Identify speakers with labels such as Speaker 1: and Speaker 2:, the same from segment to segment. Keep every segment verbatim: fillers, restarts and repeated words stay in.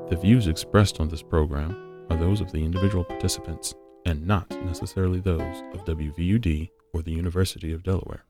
Speaker 1: The views expressed on this program are those of the individual participants and not necessarily those of W V U D or the University of Delaware.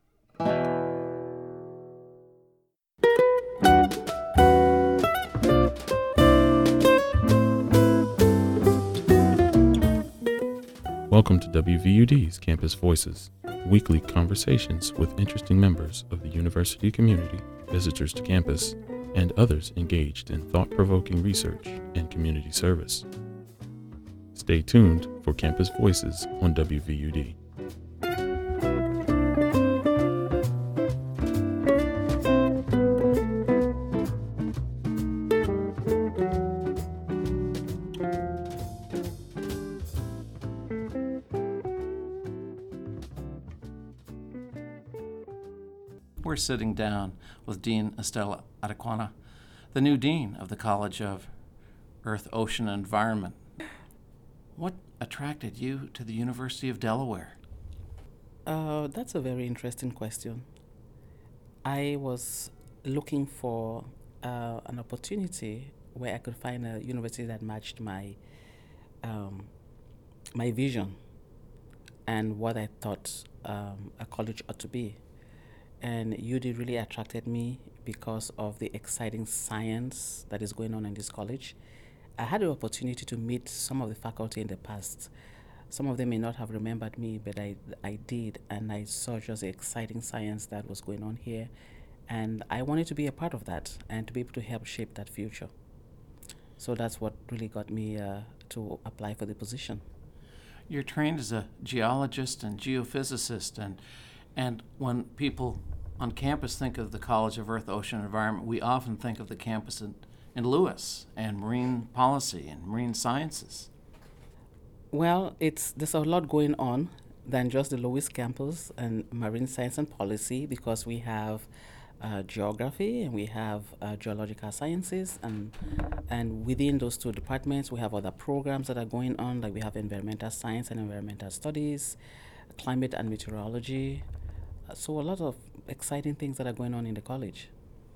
Speaker 1: Welcome to W V U D's Campus Voices, weekly conversations with interesting members of the university community, visitors to campus, and others engaged in thought-provoking research and community service. Stay tuned for Campus Voices on W V U D.
Speaker 2: We're sitting down with Dean Estelle Adequana, the new dean of the College of Earth, Ocean, and Environment. What attracted you to the University of Delaware?
Speaker 3: Uh, that's a very interesting question. I was looking for uh, an opportunity where I could find a university that matched my um, my vision and what I thought um, a college ought to be. And U D really attracted me because of the exciting science that is going on in this college. I had the opportunity to meet some of the faculty in the past. Some of them may not have remembered me, but I, I did, and I saw just the exciting science that was going on here. And I wanted to be a part of that and to be able to help shape that future. So that's what really got me uh, to apply for the position.
Speaker 2: You're trained as a geologist and geophysicist, and And when people on campus think of the College of Earth, Ocean, and Environment, we often think of the campus in, in Lewis and marine policy and marine sciences.
Speaker 3: Well, it's there's a lot going on than just the Lewis campus and marine science and policy, because we have uh, geography and we have uh, geological sciences, and and within those two departments we have other programs that are going on, like we have environmental science and environmental studies, climate and meteorology. So a lot of exciting things that are going on in the college.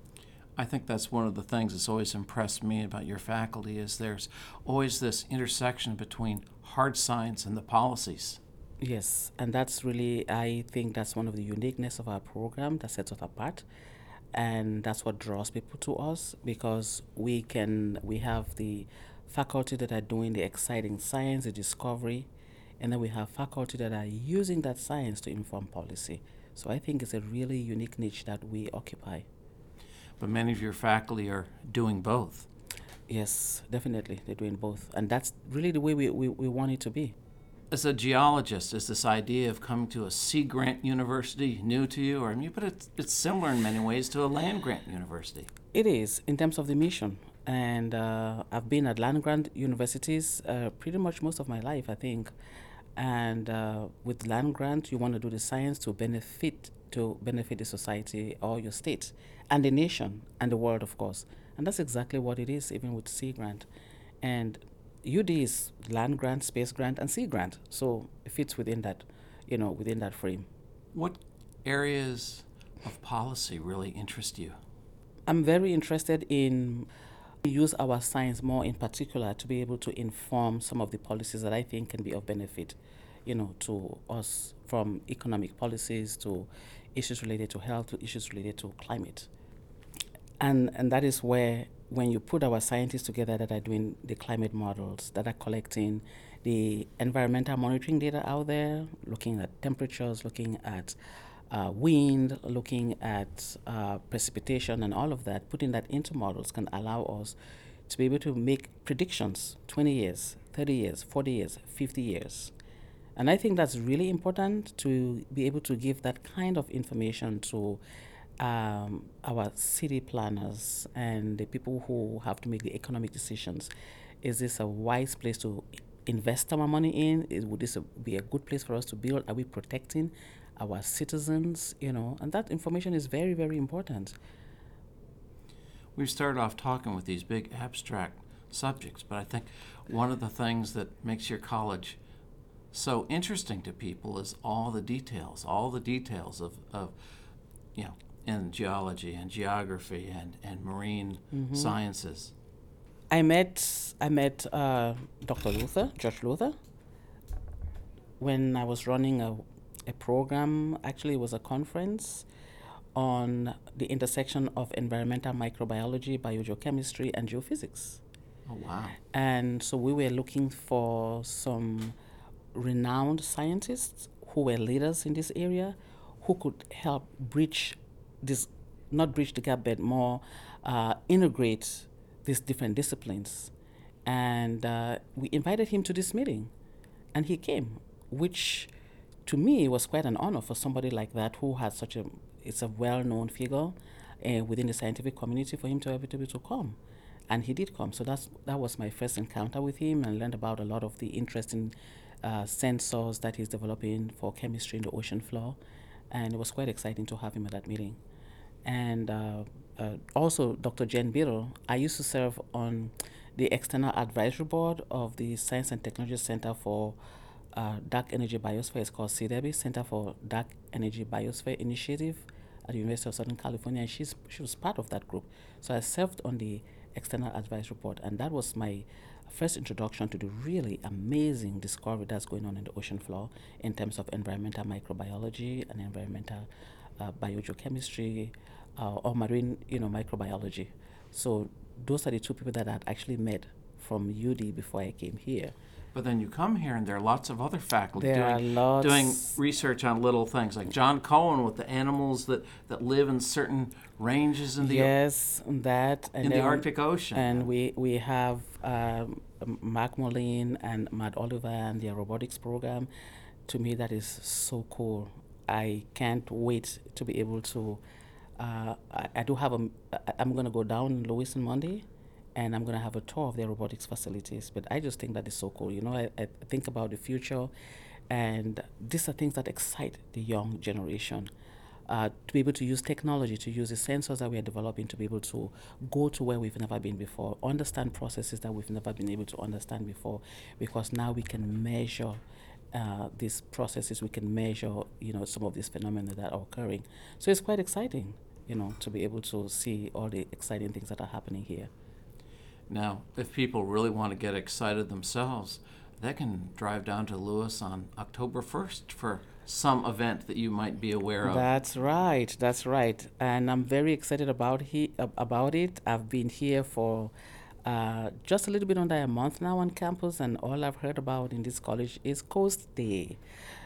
Speaker 2: I think that's one of the things that's always impressed me about your faculty is there's always this intersection between hard science and the policies.
Speaker 3: Yes, and that's really, I think that's one of the uniqueness of our program that sets us apart. And that's what draws people to us, because we can, we have the faculty that are doing the exciting science, the discovery, and then we have faculty that are using that science to inform policy. So I think it's a really unique niche that we occupy.
Speaker 2: But many of your faculty are doing both.
Speaker 3: Yes, definitely, they're doing both. And that's really the way we, we, we want it to be.
Speaker 2: As a geologist, is this idea of coming to a sea grant university new to you? Or, I mean, but it's, it's similar in many ways to a land grant university.
Speaker 3: It is, in terms of the mission. And uh, I've been at land grant universities uh, pretty much most of my life, I think. And uh, with land grant, you want to do the science to benefit to benefit the society or your state and the nation and the world, of course. And that's exactly what it is, even with Sea Grant. And U D is land grant, space grant, and sea grant. So it fits within that, you know, within that frame.
Speaker 2: What areas of policy really interest you?
Speaker 3: I'm very interested in use our science more in particular to be able to inform some of the policies that I think can be of benefit, you know, to us, from economic policies to issues related to health to issues related to climate. And and that is where, when you put our scientists together that are doing the climate models, that are collecting the environmental monitoring data out there, looking at temperatures, looking at Uh, wind, looking at uh, precipitation and all of that, putting that into models can allow us to be able to make predictions twenty years, thirty years, forty years, fifty years. And I think that's really important, to be able to give that kind of information to um, our city planners and the people who have to make the economic decisions. Is this a wise place to invest our money in? Is, would this be a good place for us to build? Are we protecting our citizens, you know? And that information is very, very important.
Speaker 2: We've started off talking with these big abstract subjects, but I think one of the things that makes your college so interesting to people is all the details, all the details of, of you know, in geology and geography and, and marine mm-hmm. sciences.
Speaker 3: I met I met uh, Doctor Luther, George Luther, when I was running a, a program. Actually, it was a conference on the intersection of environmental microbiology, biogeochemistry, and geophysics.
Speaker 2: Oh, wow.
Speaker 3: And so we were looking for some renowned scientists who were leaders in this area who could help bridge this, not bridge the gap, but more uh, integrate these different disciplines. And uh, we invited him to this meeting, and he came, which to me was quite an honor for somebody like that who had such a, it's a well-known figure uh, within the scientific community, for him to be able to come. And he did come. So that's that was my first encounter with him, and learned about a lot of the interesting uh, sensors that he's developing for chemistry in the ocean floor. And it was quite exciting to have him at that meeting. And uh, uh, also Doctor Jen Biddle. I used to serve on the external advisory board of the Science and Technology Center for uh, Dark Energy Biosphere. It's called C D E B I, Center for Dark Energy Biosphere Initiative at the University of Southern California. And she's, she was part of that group. So I served on the external advisory board, and that was my first introduction to the really amazing discovery that's going on in the ocean floor in terms of environmental microbiology and environmental uh, biogeochemistry uh, or marine, you know, microbiology. So those are the two people that I had actually met from U D before I came here.
Speaker 2: But then you come here, and there are lots of other faculty
Speaker 3: There are
Speaker 2: doing,
Speaker 3: lots.
Speaker 2: doing research on little things, like John Cohen with the animals that, that live in certain ranges in the
Speaker 3: Yes, that and
Speaker 2: in the
Speaker 3: then-
Speaker 2: Arctic Ocean.
Speaker 3: And we we have um, Mark Moline and Matt Oliver and their robotics program. To me, that is so cool. I can't wait to be able to. Uh, I, I do have a. I- I'm going to go down in Lewiston Monday, and I'm going to have a tour of their robotics facilities. But I just think that is so cool. You know, I, I think about the future, and these are things that excite the young generation. Uh, to be able to use technology, to use the sensors that we are developing, to be able to go to where we've never been before, understand processes that we've never been able to understand before, because now we can measure uh, these processes, we can measure, you know, some of these phenomena that are occurring. So it's quite exciting, you know, to be able to see all the exciting things that are happening here.
Speaker 2: Now, if people really want to get excited themselves, they can drive down to Lewis on October first for some event that you might be aware of.
Speaker 3: That's right. That's right. And I'm very excited about he about it. I've been here for uh, just a little bit under a month now on campus, and all I've heard about in this college is Coast Day.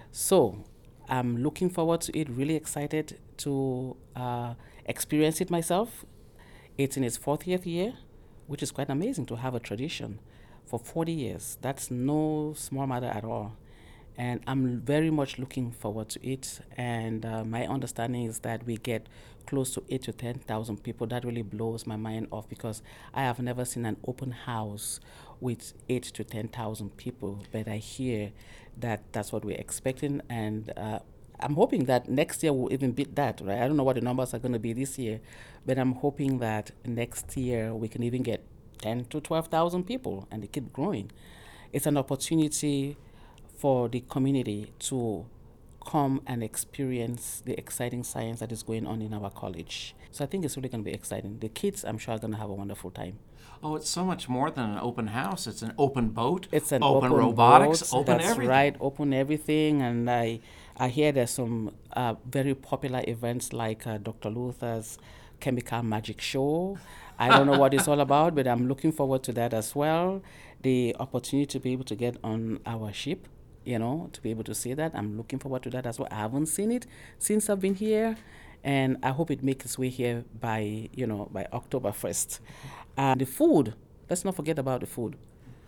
Speaker 3: So I'm looking forward to it. Really excited to uh, experience it myself. It's in its fortieth year, which is quite amazing to have a tradition for forty years. That's no small matter at all. And I'm very much looking forward to it. And uh, my understanding is that we get close to eight to ten thousand people. That really blows my mind off, because I have never seen an open house with eight to ten thousand people. But I hear that that's what we're expecting, and uh, I'm hoping that next year we'll even beat that. Right? I don't know what the numbers are going to be this year, but I'm hoping that next year we can even get ten to twelve thousand people, and they keep growing. It's an opportunity for the community to come and experience the exciting science that is going on in our college. So I think it's really going to be exciting. The kids, I'm sure, are going to have a wonderful time.
Speaker 2: Oh, it's so much more than an open house. It's an open boat,
Speaker 3: It's an
Speaker 2: open,
Speaker 3: open
Speaker 2: robotics,
Speaker 3: boat.
Speaker 2: open
Speaker 3: That's
Speaker 2: everything.
Speaker 3: right, open everything. And I, I hear there's some uh, very popular events like uh, Doctor Luther's Chemical Magic Show. I don't know what it's all about, but I'm looking forward to that as well. The opportunity to be able to get on our ship, you know, to be able to see that. I'm looking forward to that as well. I haven't seen it since I've been here, and I hope it makes its way here by, you know, by October first. And the food, let's not forget about the food.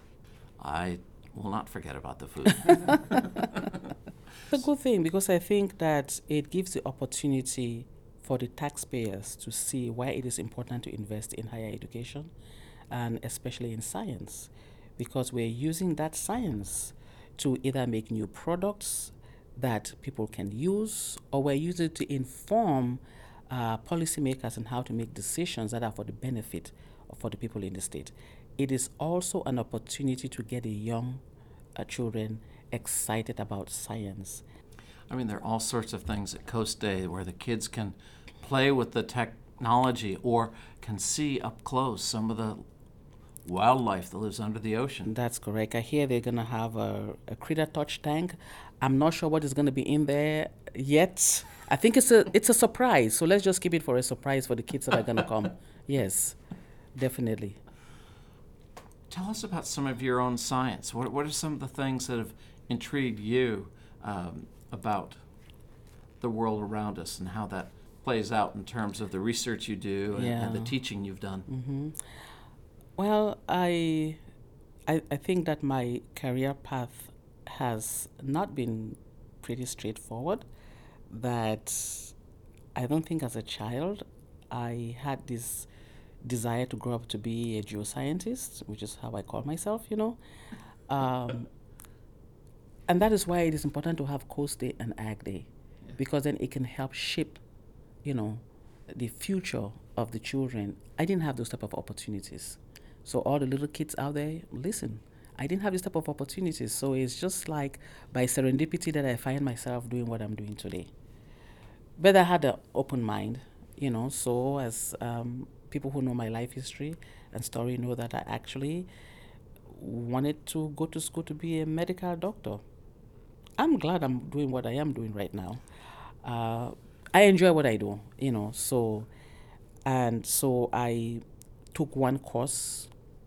Speaker 2: I will not forget about the food.
Speaker 3: It's a good thing, because I think that it gives the opportunity for the taxpayers to see why it is important to invest in higher education, and especially in science, because we're using that science to either make new products that people can use, or we're using it to inform uh, policymakers on how to make decisions that are for the benefit of for the people in the state. It is also an opportunity to get the young uh, children excited about science.
Speaker 2: I mean, there are all sorts of things at Coast Day where the kids can play with the technology or can see up close some of the wildlife that lives under the ocean.
Speaker 3: That's correct. I hear they're going to have a, a critter touch tank. I'm not sure what is going to be in there yet. I think it's a it's a surprise. So let's just keep it for a surprise for the kids that are going to come. Yes, definitely.
Speaker 2: Tell us about some of your own science. What, what are some of the things that have intrigued you um, about the world around us and how that plays out in terms of the research you do and,
Speaker 3: Yeah.
Speaker 2: and the teaching you've done?
Speaker 3: Mm-hmm. Well, I, I I think that my career path has not been pretty straightforward. That I don't think as a child I had this desire to grow up to be a geoscientist, which is how I call myself, you know. Um, and that is why it is important to have Coast Day and Ag Day,
Speaker 2: Yeah.
Speaker 3: because then it can help shape, you know, the future of the children. I didn't have those type of opportunities. So all the little kids out there, listen, I didn't have this type of opportunities. So it's just like by serendipity that I find myself doing what I'm doing today. But I had an open mind, you know, so as um, people who know my life history and story know that I actually wanted to go to school to be a medical doctor. I'm glad I'm doing what I am doing right now. Uh, I enjoy what I do, you know, so, and so I took one course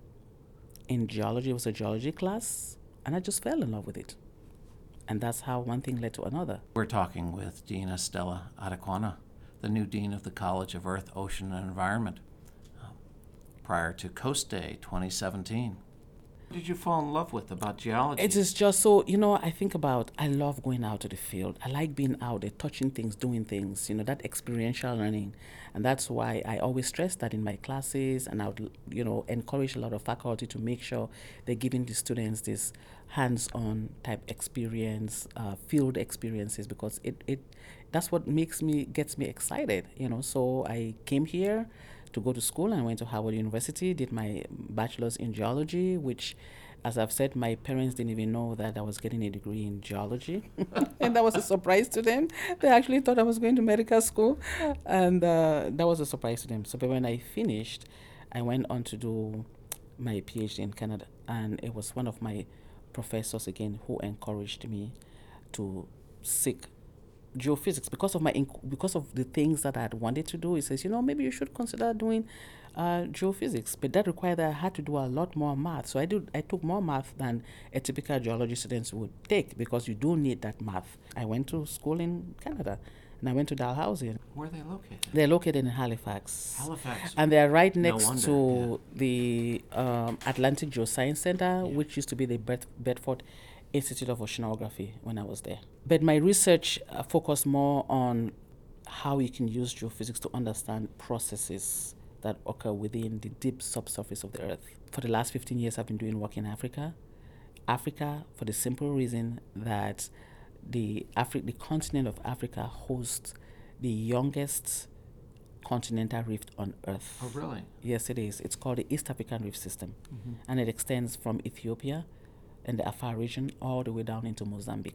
Speaker 3: in geology. It was a geology class, and I just fell in love with it. And that's how one thing led to another.
Speaker 2: We're talking with Dean Estella Adequana, the new Dean of the College of Earth, Ocean, and Environment, uh, prior to Coast Day twenty seventeen. What did you fall in love with about geology?
Speaker 3: It is just so, you know, I think about, I love going out to the field. I like being out there, touching things, doing things, you know, that experiential learning. And that's why I always stress that in my classes, and I would, you know, encourage a lot of faculty to make sure they're giving the students this hands-on type experience, uh, field experiences, because it, it that's what makes me, gets me excited, you know. So I came here to go to school, and I went to Howard University, did my bachelor's in geology, which, as I've said, my parents didn't even know that I was getting a degree in geology. And that was a surprise to them. They actually thought I was going to medical school, and uh, that was a surprise to them. So but when I finished, I went on to do my PhD in Canada, and it was one of my professors, again, who encouraged me to seek geophysics because of my inc- because of the things that I had wanted to do. He says, you know, maybe you should consider doing uh, geophysics, but that required that I had to do a lot more math. So I did I took more math than a typical geology student would take, because you do need that math. I went to school in Canada, and I went to Dalhousie.
Speaker 2: Where are they located?
Speaker 3: They're located in Halifax.
Speaker 2: Halifax.
Speaker 3: And they're right
Speaker 2: No
Speaker 3: next
Speaker 2: wonder,
Speaker 3: to the um, Atlantic Geoscience Center,
Speaker 2: Yeah.
Speaker 3: which used to be the Bed- Bedford Institute of Oceanography when I was there. But my research uh, focused more on how you can use geophysics to understand processes that occur within the deep subsurface of the Earth. For the last fifteen years, I've been doing work in Africa. Africa, for the simple reason that the Afri- the continent of Africa hosts the youngest continental rift on Earth.
Speaker 2: Oh, really?
Speaker 3: Yes, it is. It's called the East African Rift System,
Speaker 2: Mm-hmm.
Speaker 3: and it extends from Ethiopia and the Afar region all the way down into Mozambique.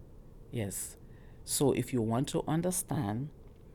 Speaker 3: Yes. So if you want to understand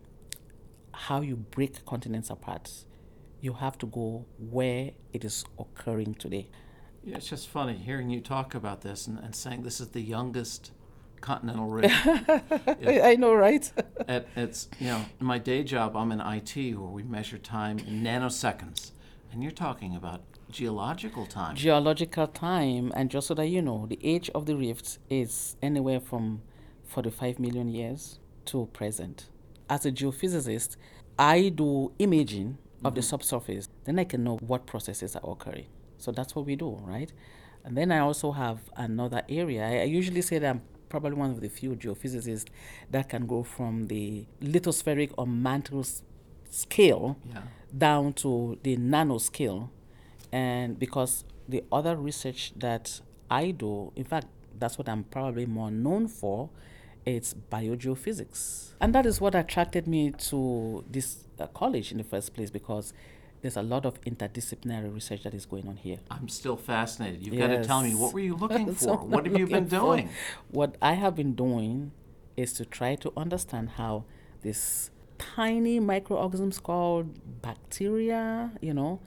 Speaker 3: how you break continents apart, you have to go where it is occurring today.
Speaker 2: Yeah, it's just funny hearing you talk about this and, and saying this is the youngest continental rift.
Speaker 3: I, I know, right?
Speaker 2: It, it's, you know, in my day job, I'm in I T where we measure time in nanoseconds. And you're talking about geological time.
Speaker 3: Geological time, and just so that you know, the age of the rift is anywhere from forty-five million years to present. As a geophysicist, I do imaging of the subsurface, then I can know what processes are occurring. So that's what we do, right? And then I also have another area. I, I usually say that I'm probably one of the few geophysicists that can go from the lithospheric or mantle s- scale
Speaker 2: Yeah.
Speaker 3: down to the nanoscale. And because the other research that I do, in fact, that's what I'm probably more known for, it's biogeophysics. And that is what attracted me to this uh, college in the first place, because there's a lot of interdisciplinary research that is going on here.
Speaker 2: I'm still fascinated. You've got to tell me,
Speaker 3: Yes.
Speaker 2: what were you looking
Speaker 3: That's
Speaker 2: for?
Speaker 3: what
Speaker 2: What
Speaker 3: I'm
Speaker 2: have you been
Speaker 3: looking for.
Speaker 2: doing?
Speaker 3: What I have been doing is to try to understand how this tiny microorganisms called bacteria, you know,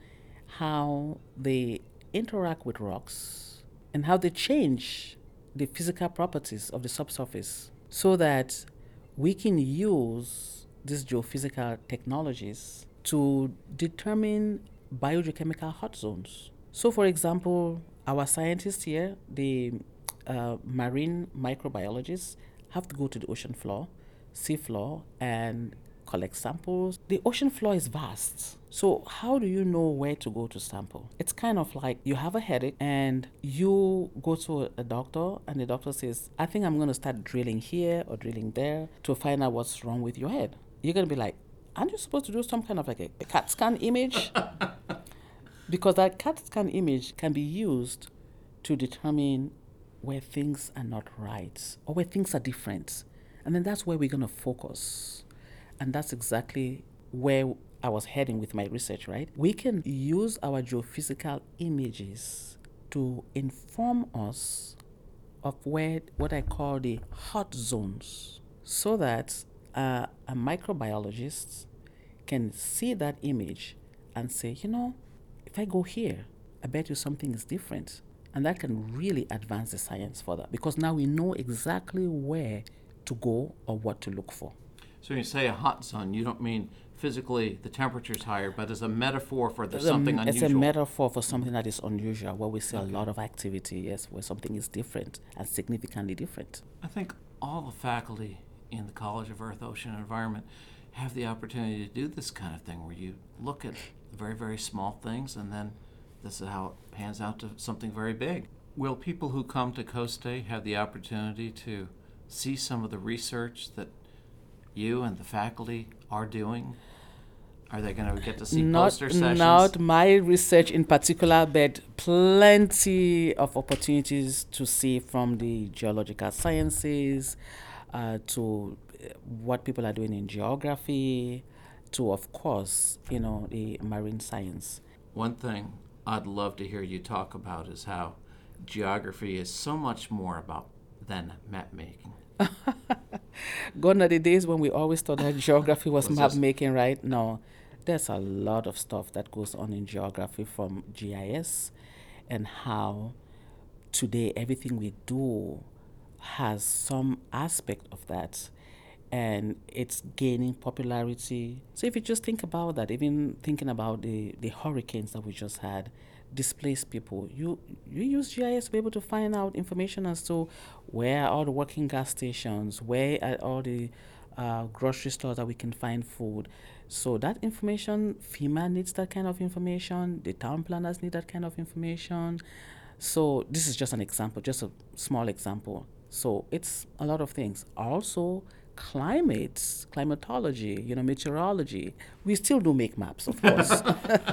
Speaker 3: how they interact with rocks and how they change the physical properties of the subsurface so that we can use these geophysical technologies to determine biogeochemical hot zones. So, for example, our scientists here, the uh, marine microbiologists, have to go to the ocean floor, sea floor, and collect samples. The ocean floor is vast. So how do you know where to go to sample? It's kind of like you have a headache and you go to a doctor and the doctor says, I think I'm going to start drilling here or drilling there to find out what's wrong with your head. You're going to be like, aren't you supposed to do some kind of like a, a CAT scan image? Because that CAT scan image can be used to determine where things are not right or where things are different. And then that's where we're going to focus. And that's exactly where I was heading with my research, right? We can use our geophysical images to inform us of where what I call the hot zones, so that uh, a microbiologist can see that image and say, you know, if I go here, I bet you something is different. And that can really advance the science further because now we know exactly where to go or what to look for.
Speaker 2: So when you say a hot zone, you don't mean physically the temperature's higher, but as a metaphor for there's something
Speaker 3: It's
Speaker 2: unusual.
Speaker 3: a metaphor for something that is unusual, where we see
Speaker 2: Okay.
Speaker 3: a lot of activity, yes, where something is different and significantly different.
Speaker 2: I think all the faculty in the College of Earth, Ocean, and Environment have the opportunity to do this kind of thing where you look at very, very small things and then this is how it pans out to something very big. Will people who come to COSTE have the opportunity to see some of the research that you and the faculty are doing? Are they going to get to see
Speaker 3: Not,
Speaker 2: poster sessions?
Speaker 3: not my research in particular, but plenty of opportunities to see from the geological sciences, uh, to what people are doing in geography, to, of course, you know, the marine science.
Speaker 2: One thing I'd love to hear you talk about is how geography is so much more about than map making.
Speaker 3: Gone are the days when we always thought that geography was
Speaker 2: Was
Speaker 3: map
Speaker 2: this-
Speaker 3: making, right? No, there's a lot of stuff that goes on in geography from G I S and how today everything we do has some aspect of that and it's gaining popularity. So if you just think about that, even thinking about the, the hurricanes that we just had, displaced people, you you use G I S to be able to find out information as to where are all the working gas stations, where are all the uh, grocery stores that we can find food. So that information, FEMA needs that kind of information, the town planners need that kind of information. So this is just an example, just a small example. So it's a lot of things. Also, climate, climatology, you know, meteorology. We still do make maps, of course.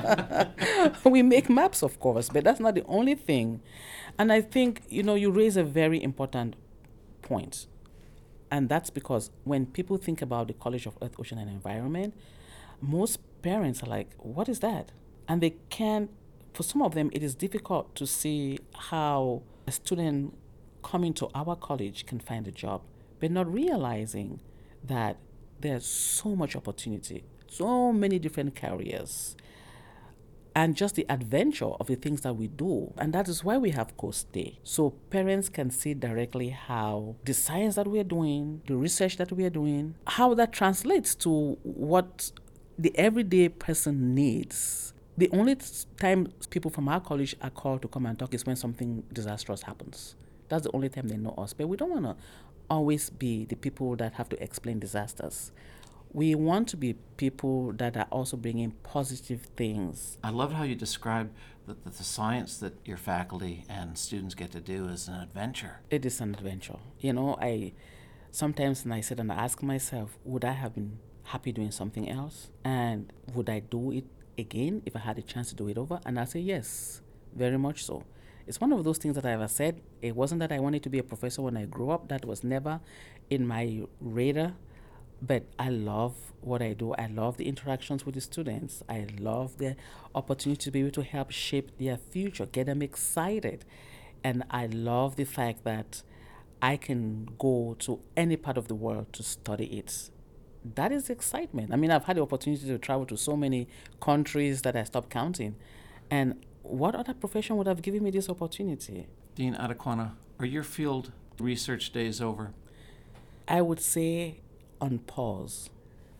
Speaker 3: We make maps, of course, but that's not the only thing. And I think, you know, you raise a very important point. And that's because when people think about the College of Earth, Ocean, and Environment, most parents are like, what is that? And they can't, for some of them, it is difficult to see how a student coming to our college can find a job, but not realizing that there's so much opportunity, so many different careers, and just the adventure of the things that we do. And that is why we have COSTE. So parents can see directly how the science that we are doing, the research that we are doing, how that translates to what the everyday person needs. The only time people from our college are called to come and talk is when something disastrous happens. That's the only time they know us. But we don't want to always be the people that have to explain disasters. We want to be people that are also bringing positive things.
Speaker 2: I love how you describe that the, the science that your faculty and students get to do is an adventure.
Speaker 3: It is an adventure. You know, I sometimes when I sit and I ask myself, would I have been happy doing something else? And would I do it again if I had a chance to do it over? And I say yes, very much so. It's one of those things that I have said. It wasn't that I wanted to be a professor when I grew up. That was never in my radar. But I love what I do. I love the interactions with the students. I love the opportunity to be able to help shape their future, get them excited. And I love the fact that I can go to any part of the world to study it. That is excitement. I mean, I've had the opportunity to travel to so many countries that I stopped counting. And what other profession would have given me this opportunity?
Speaker 2: Dean Adequana, are your field research days over?
Speaker 3: I would say on pause.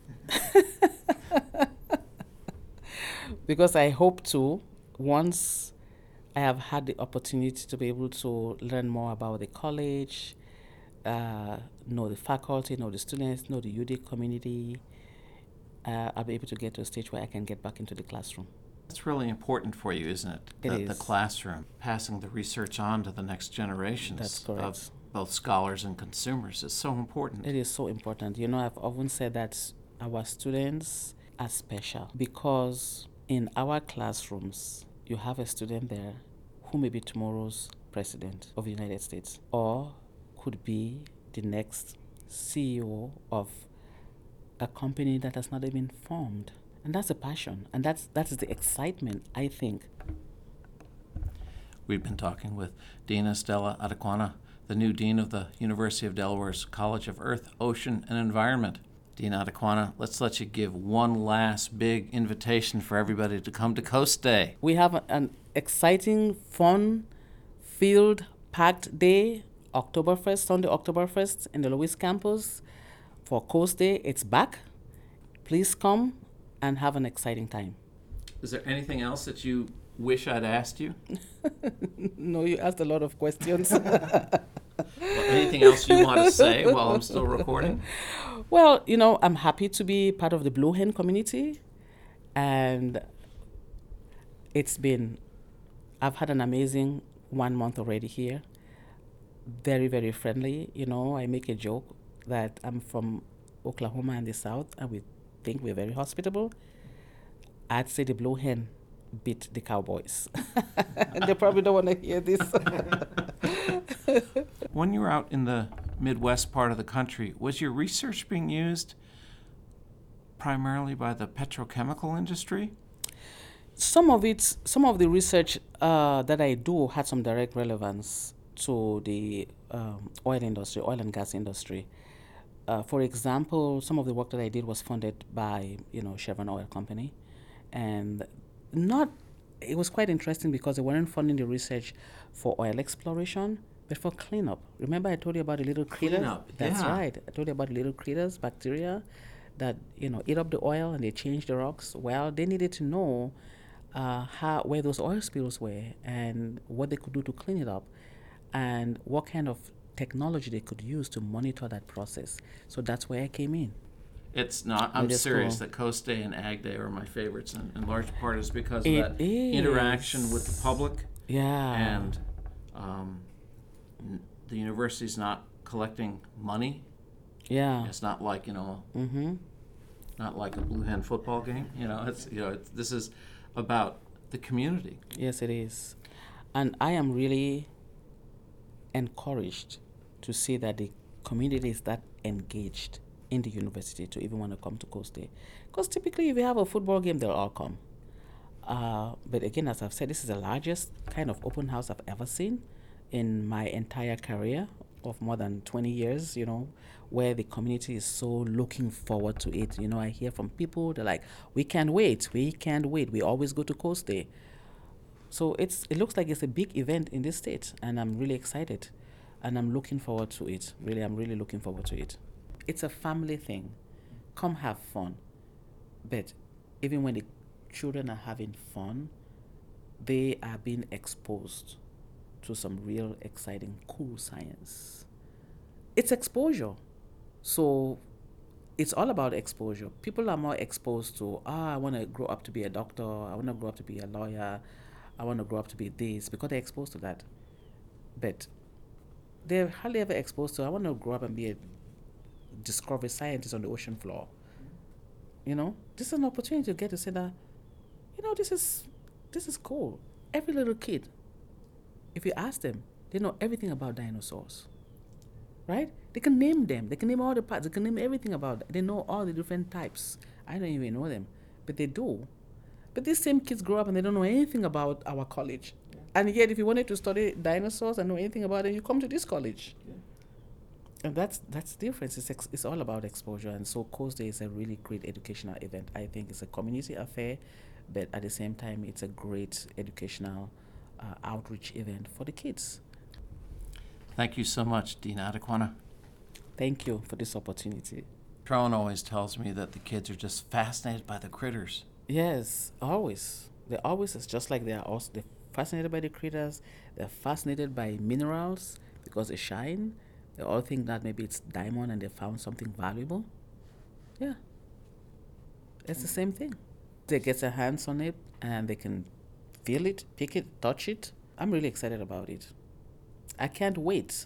Speaker 3: Because I hope to, once I have had the opportunity to be able to learn more about the college, uh, know the faculty, know the students, know the U D community, uh, I'll be able to get to a stage where I can get back into the classroom.
Speaker 2: That's really important for you, isn't it?
Speaker 3: It
Speaker 2: the,
Speaker 3: is.
Speaker 2: the classroom, passing the research on to the next generations
Speaker 3: That's correct.
Speaker 2: of both scholars and consumers is so important.
Speaker 3: It is so important. You know, I've often said that our students are special because in our classrooms, you have a student there who may be tomorrow's president of the United States or could be the next C E O of a company that has not even formed. And that's a passion, and that's that is the excitement, I think.
Speaker 2: We've been talking with Dean Stella Adequana, the new dean of the University of Delaware's College of Earth, Ocean, and Environment. Dean Adequana, let's let you give one last big invitation for everybody to come to Coast Day.
Speaker 3: We have an exciting, fun, field-packed day, October first, Sunday, October first, in the Lewis campus for Coast Day. It's back. Please come and have an exciting time.
Speaker 2: Is there anything else that you wish I'd asked you?
Speaker 3: No, you asked a lot of questions.
Speaker 2: Well, anything else you want to say while I'm still recording?
Speaker 3: Well, you know, I'm happy to be part of the Blue Hen community, and it's been, I've had an amazing one month already here. Very, very friendly. You know, I make a joke that I'm from Oklahoma in the South, and we think we're very hospitable. I'd say the Blue Hen beat the Cowboys. They probably don't want to hear this.
Speaker 2: When you were out in the Midwest part of the country, was your research being used primarily by the petrochemical industry?
Speaker 3: Some of it, some of the research uh, that I do had some direct relevance to the um, oil industry, oil and gas industry. Uh, for example, some of the work that I did was funded by, you know, Chevron Oil Company, and not. It was quite interesting because they weren't funding the research for oil exploration, but for cleanup. Remember, I told you about the little critters.
Speaker 2: Cleanup,
Speaker 3: That's
Speaker 2: yeah.
Speaker 3: right. I told you about the little critters, bacteria, that you know eat up the oil and they change the rocks. Well, they needed to know uh, how where those oil spills were and what they could do to clean it up, and what kind of technology they could use to monitor that process. So that's where I came in.
Speaker 2: It's not, I'm
Speaker 3: It is
Speaker 2: serious
Speaker 3: cool.
Speaker 2: that Coast Day and Ag Day are my favorites, and in large part is because of
Speaker 3: It
Speaker 2: that interaction with the
Speaker 3: is.
Speaker 2: public,
Speaker 3: Yeah.
Speaker 2: and um, n- the university's not collecting money.
Speaker 3: yeah.
Speaker 2: It's not like, you know,
Speaker 3: Mm-hmm.
Speaker 2: not like a Blue Hen football game. You know, it's you know, it's, this is about the community.
Speaker 3: Yes, it is. And I am really encouraged to see that the community is that engaged in the university to even want to come to Coast Day. Because typically, if you have a football game, they'll all come. Uh, but again, as I've said, this is the largest kind of open house I've ever seen in my entire career of more than twenty years, you know, where the community is so looking forward to it. You know, I hear from people, they're like, we can't wait, we can't wait. We always go to Coast Day. So it's it looks like it's a big event in this state, and I'm really excited, and I'm looking forward to it. Really, I'm really looking forward to it. It's a family thing. Come have fun. But even when the children are having fun, they are being exposed to some real exciting, cool science. It's exposure. So it's all about exposure. People are more exposed to, ah, I want to grow up to be a doctor, I want to grow up to be a lawyer, I want to grow up to be this, because they're exposed to that. But they're hardly ever exposed to, I want to grow up and be a discovery scientist on the ocean floor. You know, this is an opportunity to get to say that, you know, this is this is cool. Every little kid, if you ask them, they know everything about dinosaurs, right? They can name them. They can name all the parts. They can name everything about them. They know all the different types. I don't even know them, but they do. But these same kids grow up and they don't know anything about our college. Yeah. And yet, if you wanted to study dinosaurs and know anything about it, you come to this college. Yeah. And that's that's the difference. It's, ex- it's all about exposure. And so Coast Day is a really great educational event. I think it's a community affair but at the same time, it's a great educational uh, outreach event for the kids.
Speaker 2: Thank you so much, Dean Adequana.
Speaker 3: Thank you for this opportunity.
Speaker 2: Trone always tells me that the kids are just fascinated by the critters.
Speaker 3: Yes, always. They always, it's just like they are also they're fascinated by the critters. They're fascinated by minerals because they shine. They all think that maybe it's diamond and they found something valuable. Yeah, it's the same thing. They get their hands on it and they can feel it, pick it, touch it. I'm really excited about it. I can't wait.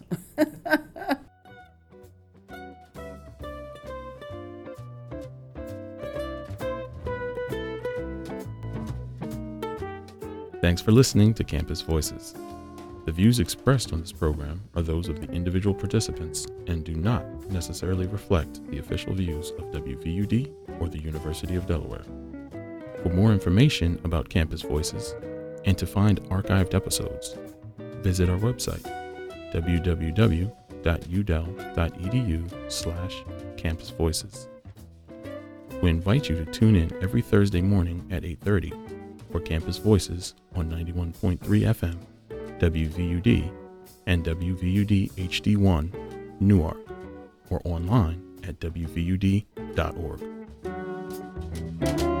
Speaker 1: Thanks for listening to Campus Voices. The views expressed on this program are those of the individual participants and do not necessarily reflect the official views of W V U D or the University of Delaware. For more information about Campus Voices and to find archived episodes, visit our website, w w w dot u del dot e d u slash campus voices. We invite you to tune in every Thursday morning at eight thirty for Campus Voices on ninety-one point three F M, W V U D, and W V U D H D one, Newark, or online at w v u d dot org.